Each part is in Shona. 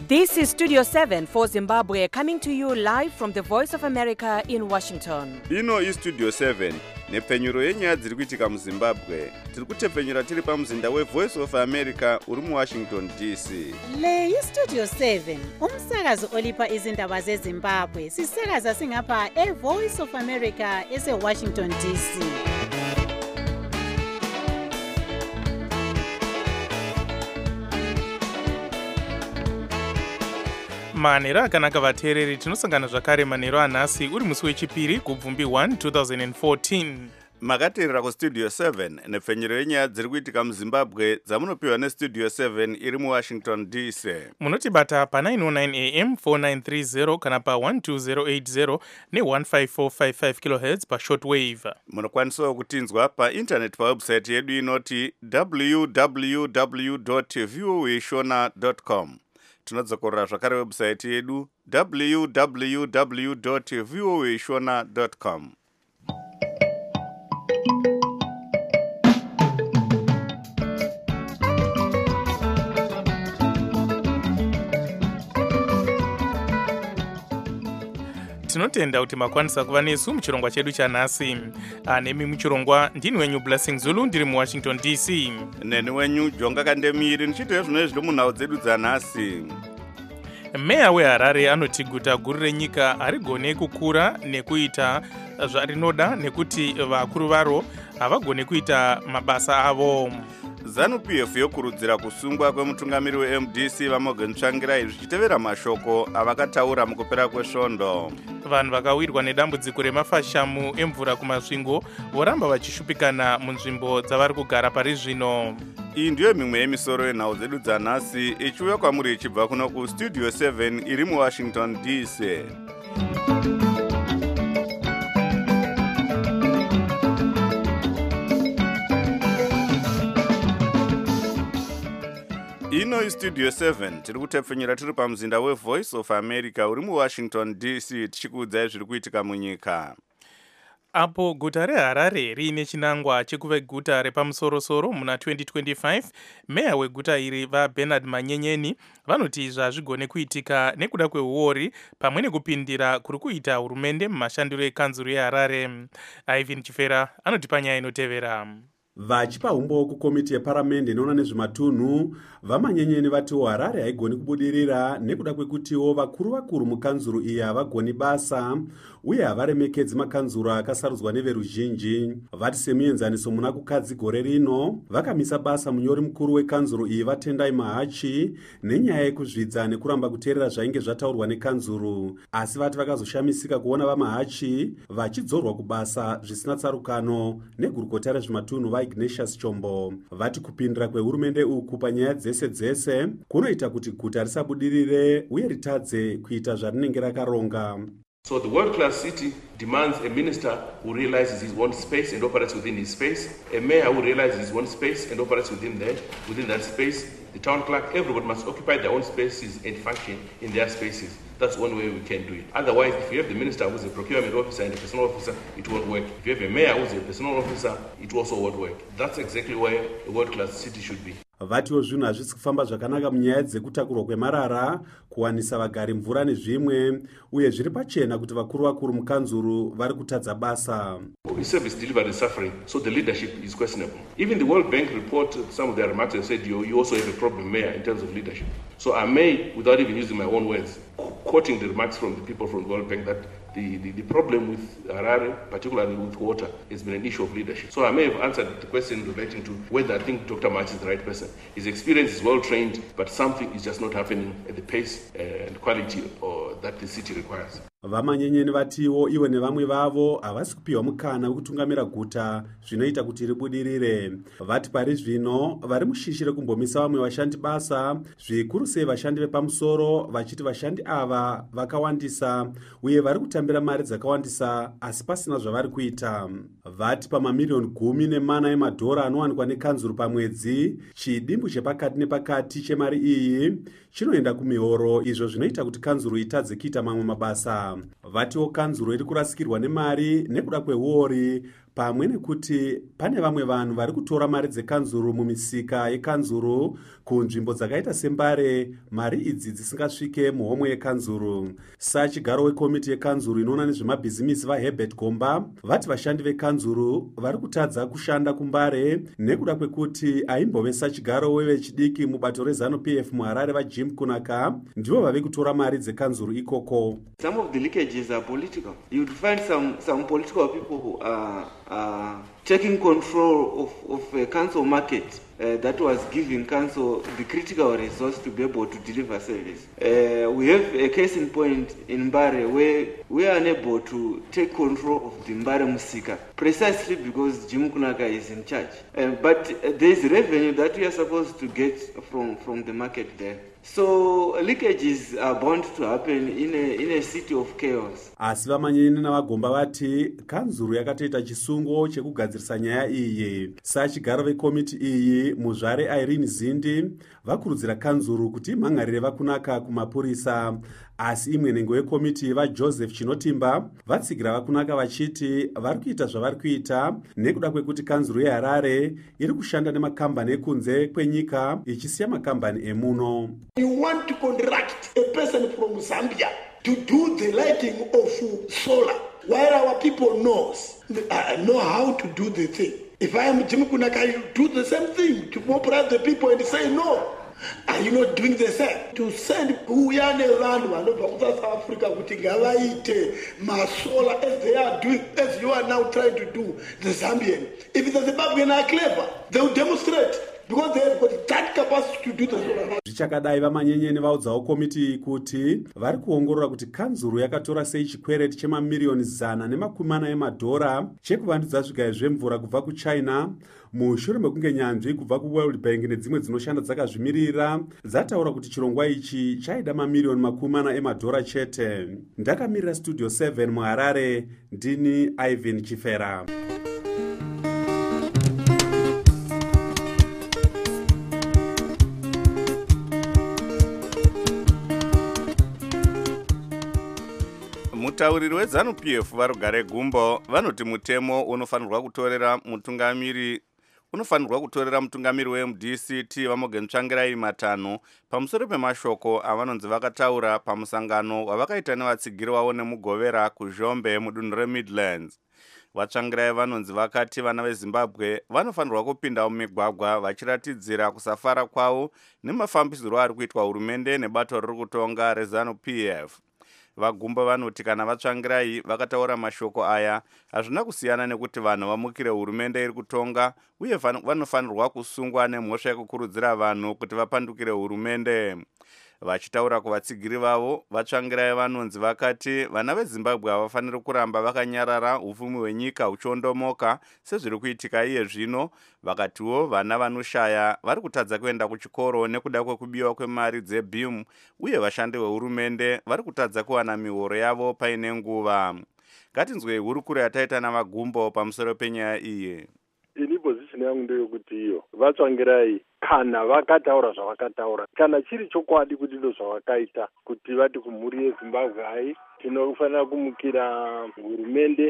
This is Studio 7 for Zimbabwe, coming to you live from the Voice of America in Washington. Ino iStudio 7 nepfenyuro yenyaya dziri kuitika muZimbabwe. Tiri kutepfenyura tiri pamuzinda weVoice of America uri muWashington DC. Le iStudio 7 umsakazo olipa izindaba zeZimbabwe. Sisakaza singapha eVoice of America eseWashington DC. manhero akanaka vateereri, tinosangana zvakare manhero anhasi uri musi wechipiri kubvumbi 1 2014. Makateerera kuStudio 7 nepfenyuro yenyaya dziri kuitika muZimbabwe dzamunopiwa neStudio 7 iri muWashington DC. Munotibata pa 909 AM 4930 kana pa 12080 ne15455 kHz pa shortwave. Munokwanisawo kutinzwa pa internet pawebsite yedu inoti www.voashona.com. Tinodzokorera zvakare website yedu www.voashona.com. Tinotenda kuti makwanisa kuva nesu muchirongwa chedu chanhasi. Nemi muchirongwa ndini wenyu Blessing Zulu, ndiri muWashington DC. Neni wenyu Jonga Kandemiri, ndichiteyo zvino zviri munhau dzedu dzanhasi. Meya weHarare anoti guta guru renyika harigone kukura nekuita zvarinoda nekuti vakuru varo havagone kuita mabasa avo. ZANU-PF yokurudzira kusungwa kwemutungamiri weMDC vaMorgan Tsvangirai zvichitevera mashoko avakataura mukupera kwesvondo. Vanhu vakawirwa nedambudziko remafashamu emvura kumasvingo voramba vachishupikana munzvimbo dzavari kugara pari zvino. Iyi ndiyo mimwe yemisoro yenhau dzedu dzanhasi ichiuya kwamuri ichibva kuno kuStudio 7 iri muWashington DC. Ino iStudio 7 tiri kutepfenyura tiri pamuzinda weVoice of America uri muWashington DC tichikuudzai zviri kuitika munyika. Apo guta reHarare riine chinangwa chekuva guta repamusorosoro muna 2025, meya weguta iri vaBernard Manyenyeni vanoti izvi hazvigone kuitika nekuda kweuori pamwe nekupindira kuri kuita hurumende mumashandiro ekanzuru yeHarare. Ivan Chifera anoti panyaya inotevera. Vachipa umbo kukomiti yeparamende inoona nezvematunhu, vaManyenyeni vatiwo Harare haigoni kubudirira nekuda kwekutiwo vakuru mukanzuru iyi havagoni basa uye havaremekedzi makanzuru akasarudzwa neveruzhinji. Vati semuenzaniso muna kukadzi gore rino vakamisa basa munyori mukuru wekanzuru iyi vaTendai Mahachi nenyaya yekuzvidza nekuramba kuteerera zvainge zvataurwa nekanzuru, asi vati vakazoshamisika kuona vaMahachi vachidzorwa kubasa zvisina tsarukano negurukota rezvematunhu Ignatius Chombo. Vati kupindira kwehurumende uku panyaya dzese kunoita kuti guta risabudirire uye ritadze kuita zvarinenge rakaronga. So the world-class city demands a minister who realizes his own space and operates within his space, a mayor who realizes his own space and operates within that space, the town clerk, everybody must occupy their own spaces and function in their spaces. That's one way we can do it. Otherwise, if you have the minister who's a procurement officer and a personal officer, it won't work. If you have a mayor who's a personal officer, it also won't work. That's exactly where a world-class city should be. Vatiwo zvinhu hazvisi kufamba zvakanaka munyaya dzekutakurwa kwemarara, kuwanisa vagari mvura nezvimwe, uye zviri pachena kuti vakuru mukanzuru vari kutadza basa. Service delivery is suffering, so the leadership is questionable. Even the World Bank report, some of their remarks have said you also have a problem, Mayor, in terms of leadership. So I may, without even using my own words, quoting the remarks from the people from the World Bank, that the problem with Harare, particularly with water, has been an issue of leadership. So I may have answered the question relating to whether I think Dr. March is the right person. His experience is well trained, but something is just not happening at the pace and quality that the city requires. VaManyenyeni vatiwo ivo nevamwe vavo havasi kupiwa mukana wekutungamira guta zvinoita kuti ribudirire. Vati pari zvino vari mushishi rekumbomisa vamwe vashandi basa, zvikuru sei vashandi vepamusoro, vachiti vashandi ava vakawandisa uye vari kutambira mari dzakawandisa asi pasina zvavari kuita. Vati pamamiliyoni 10 emadhora anowanikwa nekanzuru pamwedzi, chidimbu chepakati nepakati chemari iyi chinoenda kumihoro, izvo zvinoita kuti kanzuru itadze kuita mamwe mabasa. Vatiwo kanzuru iri kurasikirwa nemari nekuda kweuori pamwe nekuti pane vamwe vanhu vari kutora mari dzekanzuru mumisika yekanzuru kunzvimbo dzakaita sembare, mari idzi dzisingasvike muhomwe yekanzuru. Sachigaro wekomiti yekanzuru inoona nezvemabhizimisi vaHerbert Gomba vati vashandi vekanzuru vari kutadza kushanda kumbare nekuda kwekuti aimbove sachigaro wevechidiki mubato reZANU-PF muHarare vaJim Kunaka ndivo vave kutora mari dzekanzuru ikoko. Some of the leakages are political. You would find some political people who are taking control of a council market that was giving council the critical resource to be able to deliver service. We have a case in point in Mbare where we are unable to take control of the Mbare Musika precisely because Jim Kunaka is in charge. But there is revenue that we are supposed to get from the market there. So leakages are bound to happen in a city of chaos. Asi vamanyeni navagomba vati kanzuru yakatoita chisungo chekugadzirisa nyaya iyi. Sachigaro vekomiti iyi muzvare Irene Zindi vakurudzira kanzuru kuti imhangarire vakunaka kumapurisa. Asi imwe nhengo yekomiti vaJoseph Chinotimba vatsigira vakunaka vachiti vari kuita zvavari kuita nekuda kwekuti kanzuru yeHarare iri kushanda nemakambani ekunze kwenyika ichisiya makambani emuno. You want to contract a person from Zambia to do the lighting of solar while our people know how to do the thing. If I am Jim Kunaka, I do the same thing to mobilize the people and say no. Are you not doing the same? To send Uyane land vanobva South Africa kuti ngavaite masola as they are doing, as you are now trying to do the Zambian. If the Zimbabwean are clever, they will demonstrate. Because they have got that capacity to do the solar. Zvichakadai vamanyenyeni vaudzawo komiti kuti vari kuongorora kuti kanzuru yakatora sei chikwereti chemamiliyoni 140 emadhora chekuvandudza zvigayo zvemvura kubva kuChina mushure mekunge nyanzvi kubva kuWorld Bank nedzimwe dzinoshanda dzakazvimirira dzataura kuti chirongwa ichi chaida mamiliyoni 40 emadhora chete. Ndakamirira Studio 7 muHarare, ndini Ivan Chifera. Mutauriri weZANU-PF varugare Gumbo vanoti mutemo unofanirwa kutorera mutungamiri weMDCT Vamogen Tsvangirai Matano pamusoro pemashoko avanonzi vakataura pamusangano wavakaita nevatsigiri wavo nemugovera kuZhombe mudunhu reMidlands. Vatsvangirai vanonzi vakati vana veZimbabwe vanofanirwa kupinda mumigwagwa vachiratidzira kusafara kwavo nemafambisiro ari kuitwa hurumende nebato riri kutonga reZANU-PF. Vagumba vanoti kana Vatsvangirai vakataura mashoko aya hazvina kusiyana nekuti vanhu vamukire hurumende iri kutonga uye vanofanirwa kusungwa nemhosva yekukurudzira vanhu kuti vapandukire hurumende. Vachitaura kuvatsigiri vavo, Vatsvangirai vanonzi vakati vana veZimbabwe havafaniri kuramba vakanyarara upfumi hwenyika huchiondomoka sezviri kuitika iye zvino. Vakatiwo vana vanoshaya vari kutadza kuenda kuchikoro nekuda kwekubiwa kwemari dzeBeam uye vashandi vehurumende vari kutadza kuwana mihoro yavo paine nguva. Ngatinzwei hurukuro yataita navagumbo pamusoro penyaya iyi. Ini position yangu ndeyokuti iyo Vatsvangirai kana vakataura zvavakataura, kana chiri chokwadi kuti ndo zvavakaita kuti vati kumhuri yeZimbabwe hai tinofanira kumukira hurumende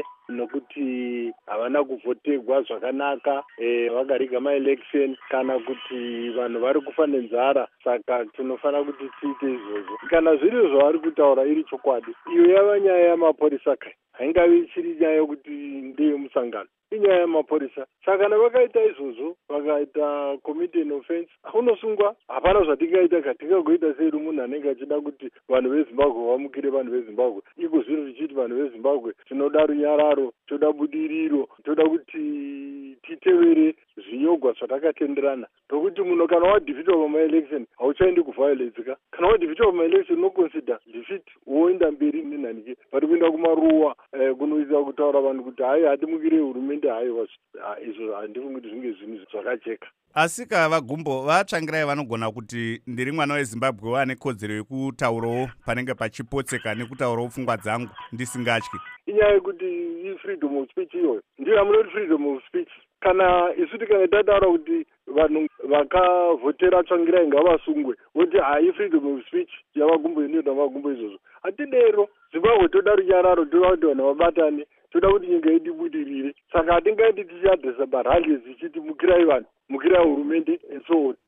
nokuti havana kuvhotegwa zvakanaka vakariga maelection, kana kuti vanhu vari kufa nenzara, saka tinofanira kuti tiite izvozvo. Kana zviri zvavari kutaura iri chokwadi, iyo yava nyaya yamapurisa kai, haingavi ichiri nyaya yokuti ndeyemusangano, inyaya yamapurisa. Saka kana vakaita izvozvo, vakaita committee in offense, unosungwa. Hapana zvatingaita katingagoita sei munhu anenge achida kuti vanhu veZimbabwe vamukire vanhu veZimbabwe. Iko zviro zvichiti vanhu veZimbabwe tinoda runyararo, toda budiriro, toda kuti titevere zvinyogwa zvatakatenderana. Nokuti munhu kana wadefeatwa pamaelection hauchaendi kuvhayoletika. Kana wadefeatwa pamaelection unoconsider defeat, woenda mberi nenhanike. Vari kuenda kumaruwa kunoisa kutaura vanhu kuti hai hatimukire hurumende, hai izvo handifungi kuti zvinge zvinhu zvakajeka. Asika Vagumbo Vatsvangirai vanogona kuti ndiri mwana weZimbabwe wane kodzero yekutaurawo panenge pachipotseka nekutaurawo pfungwa dzangu ndisingatyi. Inyaya yekuti freedom of speech iyoyo ndiyo amunoti freedom of speech. Kana isu tikange tataura kuti vanhu vakavhotera Tsvangirai ngavasungwe, woti hai freedom of speech yavagumbo inoita vagumbo izvozvo, hatidero. Zimbabwe toda runyararo, toda kuti vanhu vabatane, toda kuti nyika yedu ibudirire. Saka hatingaiti tichiadresa marallies tichiti mukirai vanhu, mukirai hurumende and so on.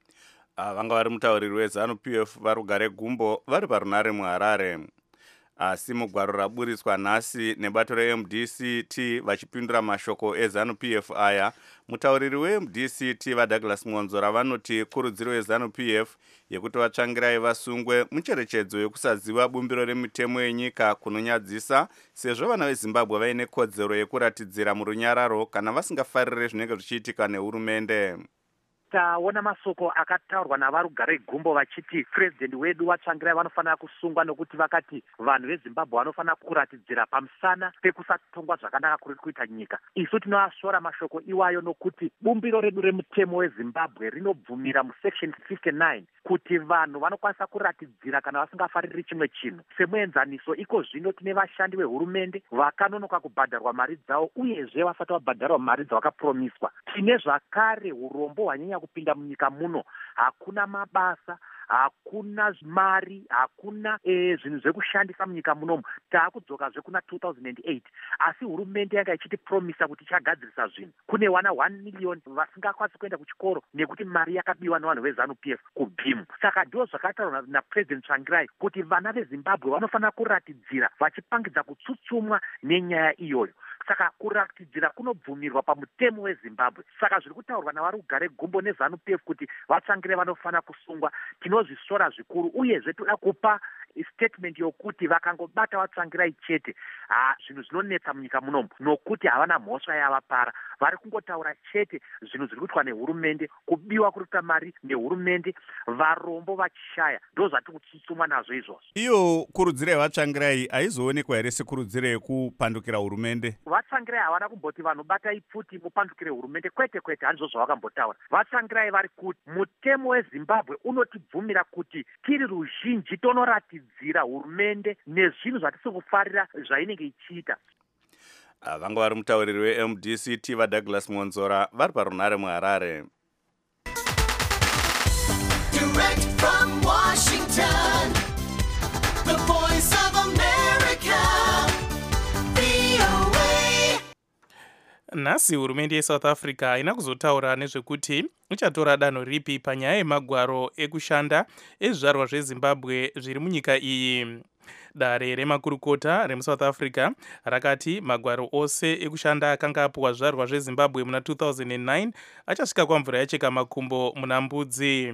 Vanga vari mutauriri weZANU-PF varugare gumbo vari parunare muHarare. Asi mugwaro raburiswa nhasi nebato reMDCT vachipindura mashoko eZANU-PF aya, mutauriri weMDCT vaDouglas Monzora vanoti kurudziro yeZANU-PF yekuti vatsvangirai vasungwe mucherechedzo yekusaziva bumbiro remitemo yenyika kunonyadzisa, sezvo vana veZimbabwe vaine kodzero yekuratidzira murunyararo kana vasingafarire zvinenge zvichiitika nehurumende. Taona masoko akataurwa navarugare gumbo vachiti president wedu vatsvangirai vanofanira kusungwa nokuti vakati vanhu veZimbabwe vanofanira kuratidzira pamusana pekusatongwa zvakanaka kuri kuita nyika. Isu tinoashora mashoko iwayo nokuti bumbiro redu remutemo weZimbabwe rinobvumira musection 59 kuti vanhu vanokwanisa kuratidzira kana vasingafariri chimwe chinhu. Semuenzaniso iko zvino tine vashandi vehurumende vakanonoka kubhadharwa mari dzavo uyezve vasati vabhadharwa mari dzavakapromiswa. Tine zvakare urombo hwanyanya kupinda munyika muno, hakuna mabasa, hakuna mari, hakuna zvinhu zvekushandisa munyika munomu. Taakudzoka zvekuna 2008 asi hurumende yanga ichitipromisa kuti ichagadzirisa zvinhu. Kune wana 1 million vasingakwanisi kuenda kuchikoro nekuti mari yakabiwa nevanhu veZANU-PF kubhimu. Saka ndizvo zvakataurwa naPresident Tsvangirai kuti vana veZimbabwe vanofanira kuratidzira vachipangidza kutsutsumwa nenyaya iyoyo. Saka kuratidzira kunobvumirwa pamutemo weZimbabwe. Saka zviri kutaurwa navarugare gumbo neZANU-PF kuti vatsvangire vanofanira kusungwa, tinozvisora zvikuru uyezve toda kupa statement yokuti vakangobata vatsvangirai chete zvinhu zvinonetsa munyika munomu nokuti havana mhosva yavapara. Vari kungotaura chete zvinhu zviri kuitwa nehurumende, kubiwa kuruta mari nehurumende, varombo vachishaya. Ndo zvati kutsutsumwa nazvo izvozvo. Iyo kurudziro yevatsvangirai haizoonekwa here sekurudziro yekupandukira hurumende? Vatsvangirai havana kumboti vanhu batai pfuti mupandukire hurumende, kwete kwete, handizvo zvavakambotaura. Vatsvangirai vari kuti mutemo weZimbabwe unotibvumira kuti tiri ruzhinji tonoratidzira hurumende nezvinhu zvatisi kufarira zvainenge ichiita. Vanga vari mutauriri weMDCT vaDouglas Monzora vari parunare muHarare. Direct from Washington, the voice of America, VOA. Nhasi hurumende yeSouth Africa haina kuzotaura nezvekuti ichatora danho ripi panyaya yemagwaro ekushanda ezvizvarwa zveZimbabwe zviri munyika iyi. Dare remakurukota remuSouth Africa rakati magwaro ose ekushanda akanga apuwa zvizvarwa zveZimbabwe muna 2009 achasvika kwamvura yacheka makumbo muna mbudzi.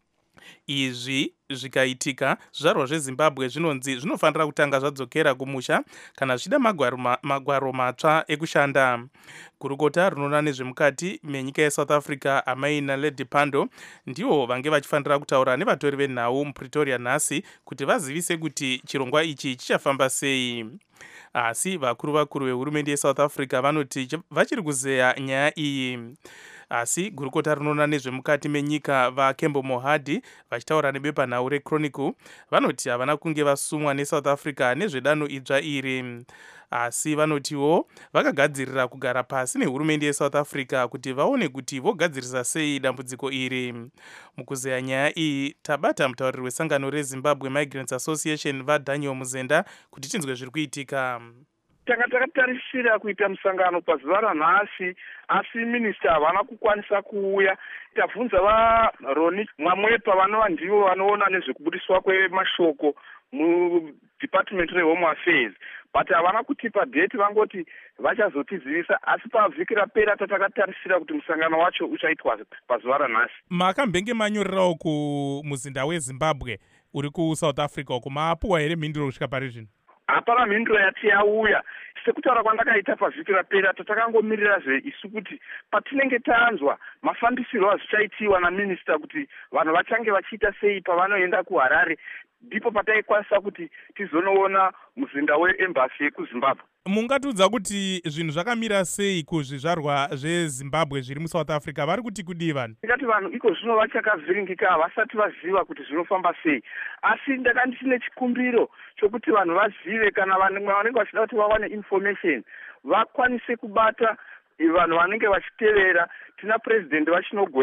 Izvi zvikaitika, zvizvarwa zveZimbabwe zvinonzi zvinofanira kutanga zvadzokera kumusha kana zvida magwaro matsva ekushanda. Gurukota rinoona nezvemukati menyika yeSouth Africa Amai Naledi Pandor ndivo vange vachifanira kutaura nevatori venhau muPretoria nhasi kuti vazivise kuti chirongwa ichi chichafamba sei. Asi vakuru vehurumende yeSouth Africa vanoti vachiri kuzeya nyaya iyi. Asi gurukota rinoona nezvemukati menyika vaKembo Mohadi vachitaura nebepanhau reChronicle vanoti havana kunge vasumwa neSouth Africa nezvedanho idzva iri. Asi vanotiwo vakagadzirira kugara pasi nehurumende yeSouth Africa kuti vaone kuti vogadzirisa sei dambudziko iri. Mukuzeya nyaya iyi tabata mutauriri wesangano reZimbabwe Migrants Association vaDaniel Muzenda kuti tinzwe zviri kuitika. Tanga takatarisira kuita musangano pazuva ranhasi asi minista havana kukwanisa kuuya. Tabvunza vaRoni Mwamwepa vanova ndivo vanoona nezvekubudiswa kwemashoko muDepartment reHome Affairs, but havana kutipa date, vangoti vachazotizivisa. Asi pavhiki rapera tatakatarisira kuti musangano wacho uchaitwa pazuva ranhasi. Makambenge manyorerawo kumuzinda weZimbabwe uri kuSouth Africa uko, maapuwa here mhinduro kusvika pari zvino? Hapana mhinduro yati yauya. Sekutaura kwandakaita pavhiki rapera tatakangomirira isu kuti patinenge tanzwa mafambisirwo azvichaitiwa naminista kuti vanhu vachange vachiita sei pavanoenda kuHarare, ndipo pataikwanisa kuti tizonoona muzinda weembassy yekuZimbabwe. Mungatiudza kuti zvinhu zvakamira sei kuzvizvarwa zveZimbabwe zviri muSouth Africa? Vari kuti kudii vanhu? Ndikati vanhu iko zvino vachakavhiringika, havasati vaziva kuti zvinofamba sei. Asi ndakandisine chikumbiro chokuti vanhu vazive, kana vanenge vachida kuti vawane information vakwanise kubata vanhu vanenge vachitevera. Tina president vachinogwenya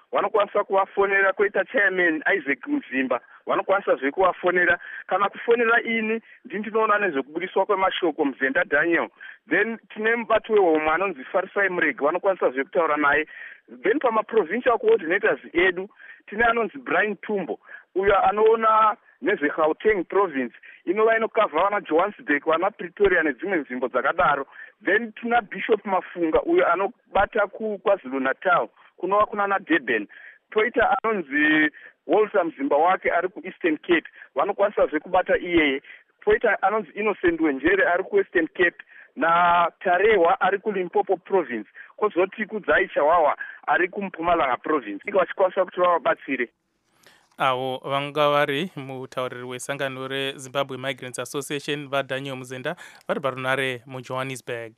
vanokwanisa kuvafonera, koita chairman Isaac Mzimba vanokwanisa zvekuvafonera, kana kufonera ini ndinoona nezvekubudiswa kwemashoko Mzenda Daniel. Then tine mubati wehomwe anonzi Farisai Murege vanokwanisa zvekutaura naye. Then pamaprovincial coordinators edu tine anonzi Brian Tumbo uyo anoona nezveGauteng province inova inokavha vana Johannesburg, vana Pretoria nedzimwe nzvimbo dzakadaro. Then tina Bishop Mafunga uyo anobata kuKwaZulu Natal kunova kuna Durban. Toita anonzi Walter Mzimba wake ari kuEastern Cape vanokwanisa zvekubata iyeye. Toita anonzi Innocent Wenjere ari kuWestern Cape na Tarewa ari kuLimpopo province, kozoti Kudzai Chawawa ari kuMpumalanga province. Vachikwanisa kuti vavabatsire. Avo vanga vari mutauriri wesangano reZimbabwe Migrants Association vaDaniel Muzenda vari parunare muJohannesburg.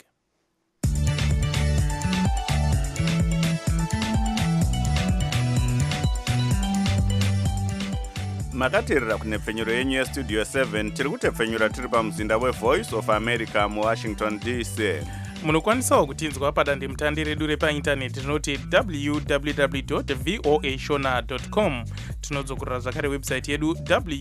makateerera kunhepfenyuro yenyu yestudio 7 tiri kutepfenyura tiri pamuzinda weVoice of America muWashington DC. Munokwanisawo kutinzwa padandemutande redu repaindaneti rinoti www.voashona.com. Tinodzokera zvakare website yedu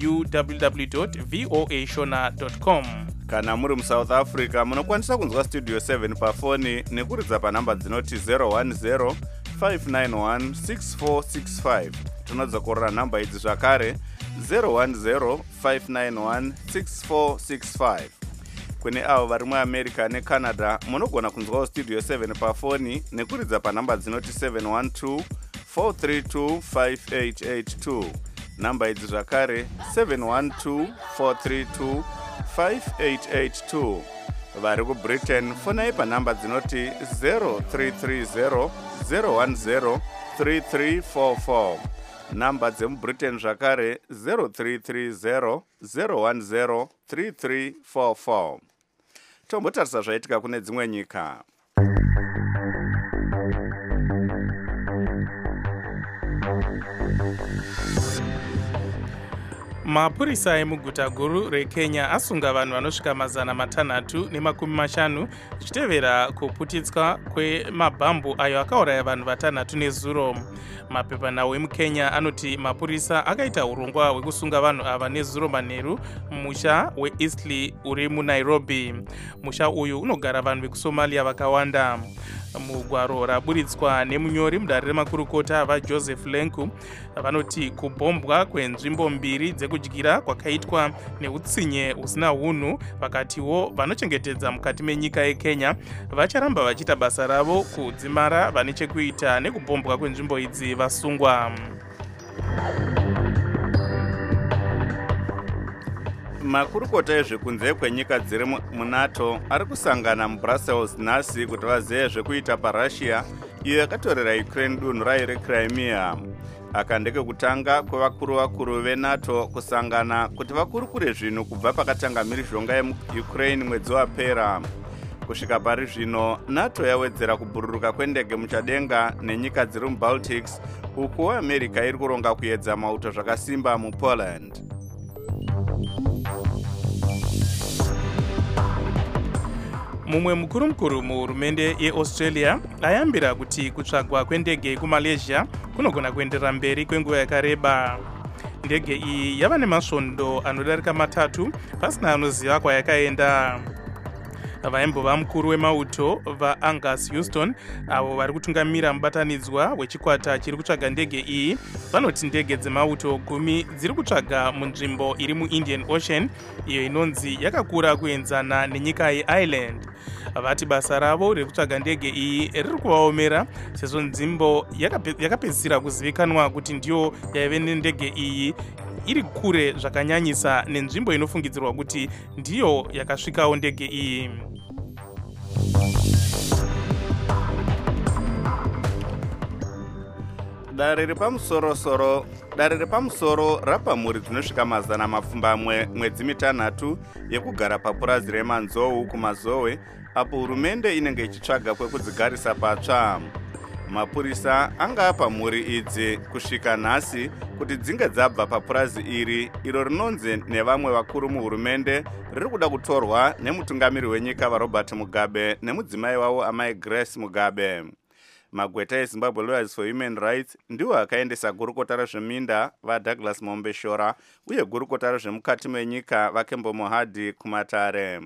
www.voashona.com. Kana muri muSouth Africa munokwanisa kunzwa studio 7 pafoni nekuridza panhamba dzinoti 010 591 6465. Tinodzokorera nhamba idzi zvakare 010 591 6465. Kune avo vari muAmerica neCanada munogona kunzwawo studio 7 pafoni nekuridza panhamba dzinoti 712 432 5882. Nhamba idzi zvakare 712 432 5882. Vari kuBritain fonai panhamba dzinoti 0330 010 3344. Nhamba dzemuBritain zvakare 0330 010 3344. Tombotarisa zvaitika kune dzimwe nyika. Mapurisa emuguta guru reKenya asunga vanhu vanosvika 650 zvichitevera kuputitswa kwemabhambu ayo akauraya vanhu 6 nezuro. Mapepanhau emuKenya anoti mapurisa akaita urongwa hwekusunga vanhu ava nezuro manheru mumusha weEastleigh uri muNairobi. Musha uyu unogara vanhu vekuSomalia vakawanda. Mugwaro raburitswa nemunyori mudare remakurukota vaJoseph Lenku vanoti kubhombwa kwenzvimbo mbiri dzekudyira kwakaitwa neutsinye husina unhu, vakatiwo vanochengetedza mukati menyika yeKenya vacharamba vachiita basa ravo kudzimara vane chekuita nekubhombwa kwenzvimbo idzi vasungwa. Makurukota ezvekunze kwenyika dziri muNATO ari kusangana muBrussels nhasi kuti vazive zvekuita paRussia iyo yakatorera Ukraine dunhu rayo reCrimea. Aka ndekekutanga kwevakuru veNATO kusangana kuti vakurukure zvinhu kubva pakatanga mhirizhonga yeUkraine mwedzi wapera. Kusvika pari zvino NATO yawedzera kubhururuka kwendege muchadenga nenyika dziri muBaltics, uku America iri kuronga kuedza mauto zvakasimba muPoland. Mumwe mukuru muhurumende yeAustralia ayambira kuti kutsvagwa kwendege kuMalaysia kunogona kuenderera mberi kwenguva yakareba. Ndege iyi yava nemasvondo anodarika 3 pasina anoziva kwayakaenda. Vaimbova mukuru wemauto vaAngus Houston avo vari kutungamira mubatanidzwa wechikwata chiri kutsvaga ndege iyi vanoti ndege dzemauto 10 dziri kutsvaga munzvimbo iri muIndian Ocean iyo inonzi yakakura kuenzana nenyika yeIreland. Vati basa ravo rekutsvaga ndege iyi riri kuvaomera sezvo nzvimbo yakapedzisira kuzivikanwa kuti ndiyo yaive nendege iyi iri kure zvakanyanyisa nenzvimbo inofungidzirwa kuti ndiyo yakasvikawo ndege iyi. Dare repamusoro rapa mhuri dzinosvika 200 mwedzi mitanhatu yekugara papurazi remanzou kumazowe apo hurumende inenge ichitsvaga kwekudzigarisa patsva. Mapurisa anga apa mhuri idzi kusvika nhasi kuti dzinge dzabva papurazi iro rinonzi nevamwe vakuru muhurumende riri kuda kutorwa nemutungamiri wenyika vaRobert Mugabe nemudzimai wavo amai Grace Mugabe. magweta ezimbabwe lawyers for human rights ndiwo akaendesa gurukota rezveminda vadouglas mombeshora uye gurukota rezvemukati menyika vakembo mohadhi kumatare.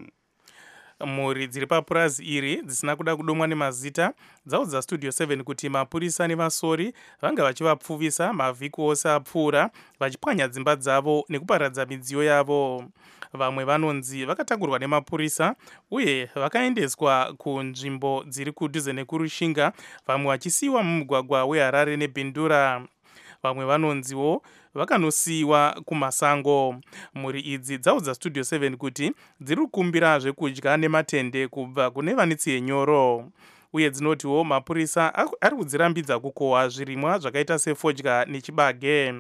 Mhuri dziri papurazi iri dzisina kuda kudomwa nemazita dzaudza studio 7 kuti mapurisa nevasori vanga vachivapfuvisa mavhiki ose apfuura vachipwanya dzimba dzavo nekuparadza midziyo yavo. Vamwe vanonzi vakatangurwa nemapurisa uye vakaendeswa kunzvimbo dziri kudhuze nekurushinga, vamwe vachisiyiwa mumugwagwa weHarare neBindura. Vamwe vanonziwo vakanosiyiwa kumasango. Mhuri idzi dzaudza studio 7 kuti dziri kukumbira zvekudya nematende kubva kune vanitsi yenyoro, uye dzinotiwo mapurisa ari kudzirambidza kukohwa zvirimwa zvakaita sefodya nechibage.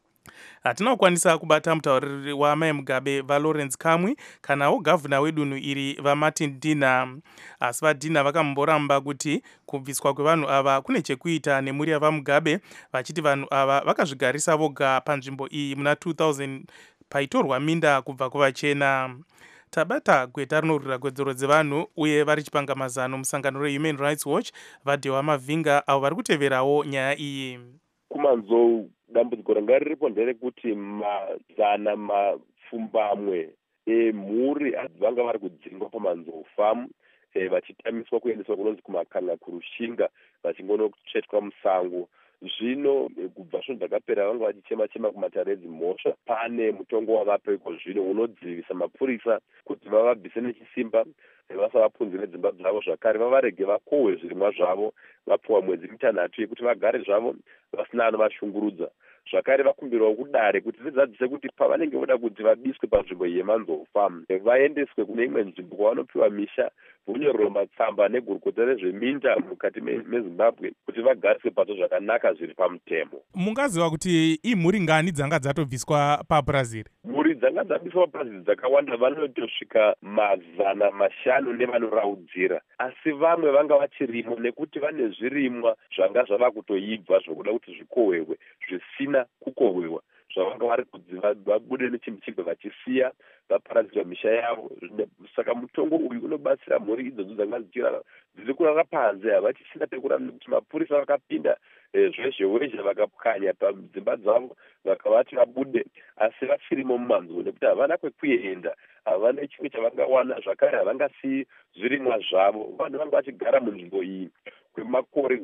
Hatina kukwanisa kubata mutauriri waMai Mugabe vaLawrence Kamwi kanawo gavhuna wedunhu iri vaMartin Dina, asi vaDina vakamboramba kuti kubviswa kwevanhu ava kune chekuita nemhuri yavaMugabe, vachiti vanhu ava vakazvigarisa voga panzvimbo iyi muna 2000 paitorwa minda kubva kuvachena. Tabata gweta rinorwira kodzero dzevanhu uye vari chipangamazano musangano reHuman Rights Watch vaDhewa Mavhinga avo vari kuteverawo nyaya iyi. Kumanzou dambudziko ranga riripo nderekuti mazana mapfumbamwe emhuri vanga vari kudzingwa pamanzou farm vachitamiswa kuendeswa kunonzi kumakanga kurushinga vachingonotsvetwa musango. Zvino kubva zvinhu zvakapera vanga vachichema kumatare edzimhosva. Pane mutongo wavapeko zvino unodzivisa mapurisa kuti vavabvise nechisimba, vasavapunzire dzimba dzavo, zvakare vavarege vakohwe zvirimwa zvavo, vapiwa mwedzi mitanhatu yekuti vagare zvavo vasina anovashungurudza. Zvakare vakumbirwa kudare kuti zvidzadzise kuti pavanenge voda kuti vabiswe panzvimbo yemanzou farm vaendeswe kune imwe nzvimbo kwavanopiwa misha, vonyorerwa matsamba negurukota rezveminda mukati meZimbabwe kuti vagariswe pato zvakanaka zviri pamutemo. Mungaziva kuti imhuri ngani dzanga dzatobviswa papurazi? Mhuri dzanga dzabviswa papurazi dzakawanda, vanotosvika mazana mashanu nevanoraudzira, asi vamwe vanga vachirimo nekuti vane zvirimwa zvanga zvava kutoibva zvokuda kuti zvikohwewe zvisina kukohwewa, zvavanga vari kuti vabude nechimbichimbe vachisiya vaparadzirwa misha yavo. Saka mutongo uyu unobatsira mhuri idzodzo dzanga dziri kurara panze, havachisina pekurara nekuti mapurisa vakapinda zvezhewezhe vakapwanya padzimba dzavo vakavati vabude, asi vachirimo mumanzou nekuti havana kwekuenda, havana chimwe chavangawana, zvakare havangasiyi zvirimwa zvavo. Vanhu vanga vachigara munzvimbo iyi kwemakore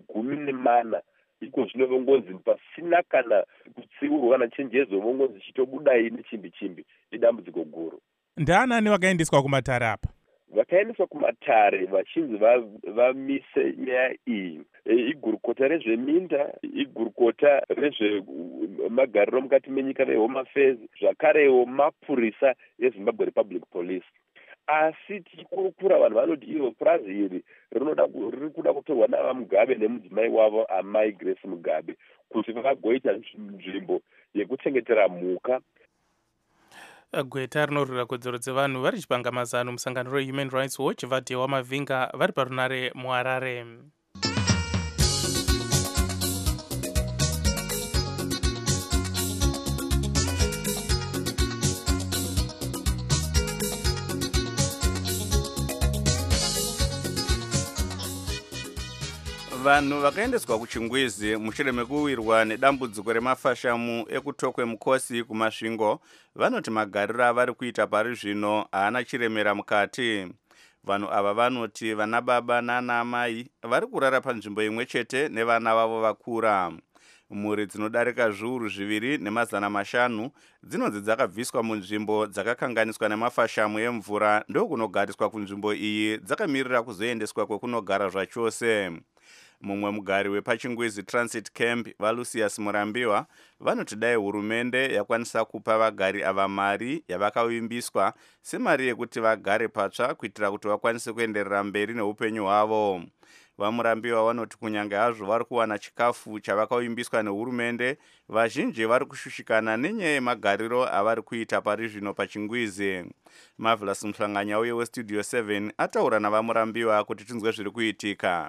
14. Iko zvino vongozi pasina kana kutsiurwa kana chenjedzo, vongozi chitobudai nechimbi idambudziko guru. Ndaanani vakaendeswa kumatare apa? Vakaendeswa kumatare vachinzi vamise nyaya iyi igurukota rezveminda, igurukota rezvemagariro mukati menyika veHome Affairs, zvakarewo mapurisa eZimbabwe Republic Police. Asi tichikurukura vanhu vanoti ivo purazi iri riri kuda kutorwa navaMugabe nemudzimai wavo Amai Grace Mugabe kuti vagoita nzvimbo yekuchengetera mhuka. Gweta rinorwira kodzero dzevanhu vari chipangamazano musangano reHuman Rights Watch vaDhewa Mavhinga vari parunare muHarare. Vanhu vakaendeswa kuchingwizi mushure mekuwirwa nedambudziko remafashamu ekutokwe mukosi kumasvingo vanoti magariro avari kuita pari zvino haana chiremera mukati. Vanhu ava vanoti vana baba nana amai vari kurara panzvimbo imwe chete nevana vavo vakura. Mhuri dzinodarika zviuru 2,500 dzinonzi dzakabviswa munzvimbo dzakakanganiswa nemafashamu emvura ndokunogariswa kunzvimbo iyi dzakamirira kuzoendeswa kwekunogara zvachose. Mumwe mugari wepachingwizi Transit Camp vaLucius Murambiwa vanoti dai hurumende yakwanisa kupa vagari ava mari yavakavimbiswa semari yekuti vagare patsva kuitira kuti vakwanise kuenderera mberi neupenyu hwavo. VaMurambiwa vanoti kunyange hazvo vari kuwana chikafu chavakavimbiswa nehurumende, vazhinji vari kushushikana nenyaya yemagariro avari kuita pari zvino pachingwizi. Marvelous Mhlanganya uye weStudio 7 ataura navaMurambiwa kuti tinzwe zviri kuitika.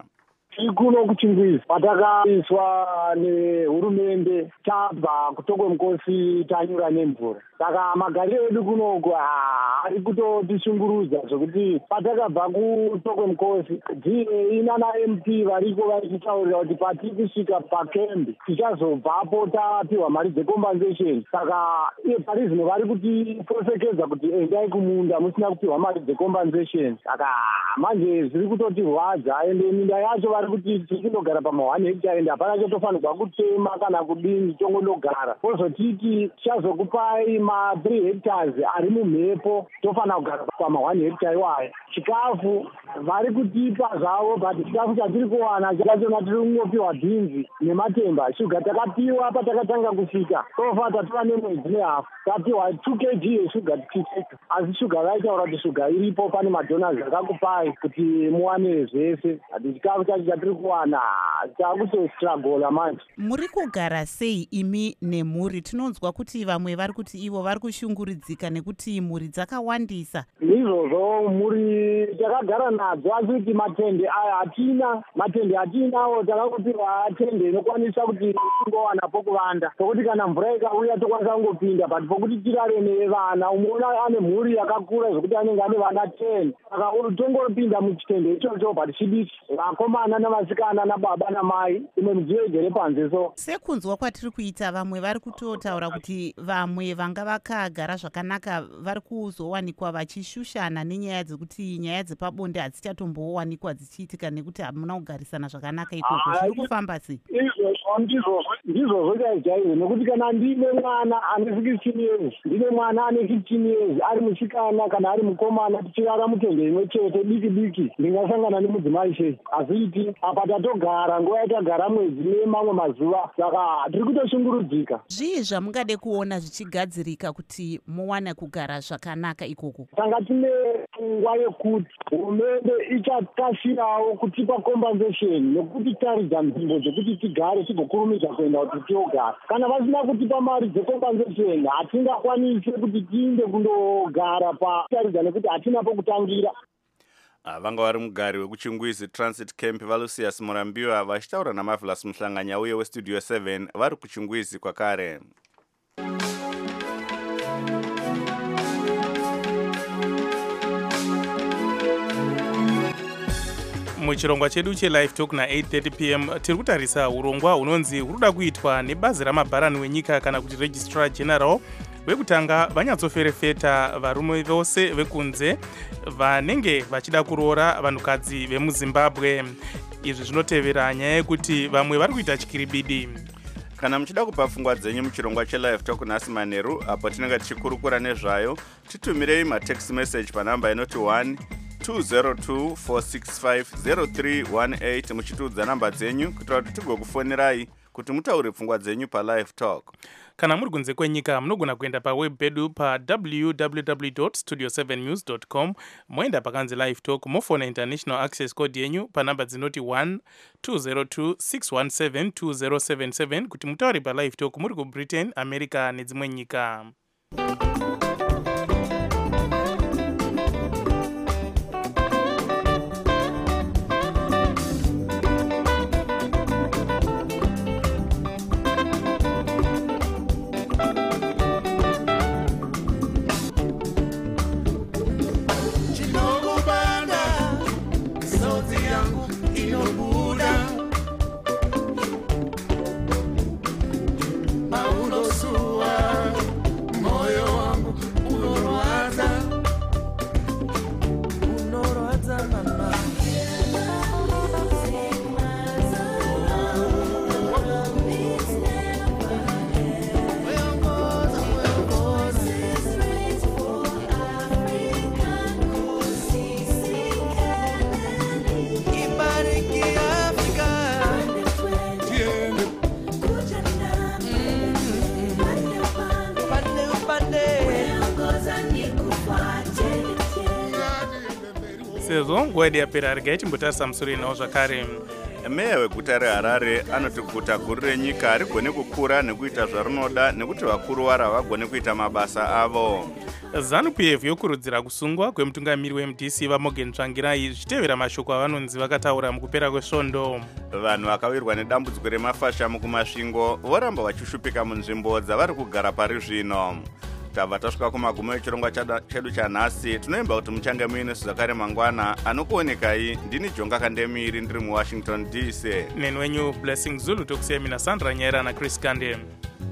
tikuno kuchingwizi patakaiswa nehurumende tabva kutokwe mukosi tanyura nemvura. Saka magariro edu kunoko ari kutotishungurudza zvokuti patakabva kutokwe mukosi DA nana MP variko vari kutaurira kuti patiri kusvika pakembi tichazobvapo tapiwa mari dzecompensation. Saka iye parizino vari kutiprosekedza kuti endai kumunda musina kupiwa mari dzecompensation. Saka manje zviri kutotirwadza ende minda yacho vari kuti tiri kundogara pama1 hectare ende hapana chotofanirwa kutema kana kudini tongondogara. Vozotiti tichazokupai ma3 hectares ari mumhepo tofanira kugara pama1 hectare iwayo. Chikafu vari kutipa zvavo but chikafu chatiri kuwana chakachona tiri kungopiwa bhinzi nematemba. Shuga takapiwa patakatanga kusvika sofa tativa nemwedzi nehafu tapiwa 2 kg yeshuga tichiteka, asi shuga vaitaura kuti shuga iripo pane madonors akakupai kuti muwane zvese. Hati chikafu chacho chatiri kuwana takutostragola manje. Muri kugara sei imi nemhuri? Tinonzwa kuti vamwe vari kuti ivo vari kushungurudzika nekuti mhuri dzakawandisa. Izvozvo mhuri takagara nadzo asi kuti matende aya hatina. Matende hatinawo, takakupiwa tende inokwanisa kuti tingowana pokuvanda pokuti kana mvura ikauya tokwanisa kungopinda but pokuti tirare nevana. Umoona ane mhuri yakakura zvokuti anenge ane vana 10 saka tongopinda muchitende ichocho but chidiki vakomana navasikana nababa namai imwe midziyo igere panze. So sekunzwa kwatiri kuita vamwe vari kutotaura kuti vamwe vanga vakagara zvakanaka vari kuzowanikwa vachishushana nenyaya dzekuti nyaya dzepabonde hadzichatombowanikwa dzichiitika nekuti hamuna kugarisana zvakanaka ikoko. Zviri kufamba sei? Ndizvozvo chaizvo nekuti kana ndine mwana ane 16 years ndine mwana ane 15 years ari musikana kana ari mukomana tichirara mutende imwe chete diki diki ndingasangana nemudzimai sei? Hazviiti. Apa tatogara nguva yatagara mwedzi nemamwe mazuva saka tiri kutoshungurudzika. Zvii zvamungade kuona zvichigadzirika kuti muwane kugara zvakanaka ikoko? Tanga tine nguva yekuti hurumende ichakashirawo kutipa compensation nekuti taridza nzvimbo dzekuti tigare tigokurumidza kuenda kuti tiogara. Kana vasina kutipa mari dzecompensation hatingakwanisi kuti tiinde kundogara pataridza nekuti hatina pokutangira. Vanga vari mugari wekuchingwizi Transit Camp Valusius Murambiwa vachitaura naMarvelous Muhlanganya uye weStudio 7 vari kuchingwizi kwakare. Muchirongwa chedu cheLive Talk na8:30 p.m. tiri kutarisa urongwa hunonzi huruda kuitwa nebazi ramabharani wenyika kana kuti Registrar General vekutanga vanyatsoferefeta varume vose vekunze vanenge vachida kuroora vanhukadzi vemuZimbabwe. Izvi zvinotevera nyaya yekuti vamwe vari kuita chikiribidi. Kana muchida kupa pfungwa dzenyu muchirongwa cheLive Talk nhasi manheru apo tinenge tichikurukura nezvayo, titumirei matext message panhamba inoti 1-202-465-0318 muchitiudza namba dzenyu kuitira kuti tigokufonirai kuti mutaure pfungwa dzenyu paLive Talk. Kana muri kunze kwenyika munogona kuenda paweb pedu pa www.studio7news.com moenda pakanzi Live Talk mofona international access code yenyu panhamba dzinoti 1-202-617-2077 kuti mutaure paLive Talk muri kuBritain, America nedzimwe nyika. Sezvo nguva yedu yapera regai timbotarisa musoro inawo zvakare. Meya weguta reHarare anoti guta guru renyika harigone kukura nekuita zvarinoda nekuti vakuru varo havagone kuita mabasa avo. ZANU-PF yokurudzira kusungwa kwemutungamiri weMDC vaMorgan Tsvangirai zvichitevera mashoko avanonzi vakataura mukupera kwesvondo. Vanhu vakawirwa nedambudziko remafashamu kumasvingo voramba vachishupika munzvimbo dzavari kugara pari zvino. Tabva tasvika kumagumo echirongwa chedu chanhasi. Tinoimba kuti muchange muine zvakare mangwana. Anokuonekai ndini Jonga Kandemiri ndiri muWashington DC. Neni wenyu Blessing Zulu tokusiyai mina Sandra Nyaira naChris Kande.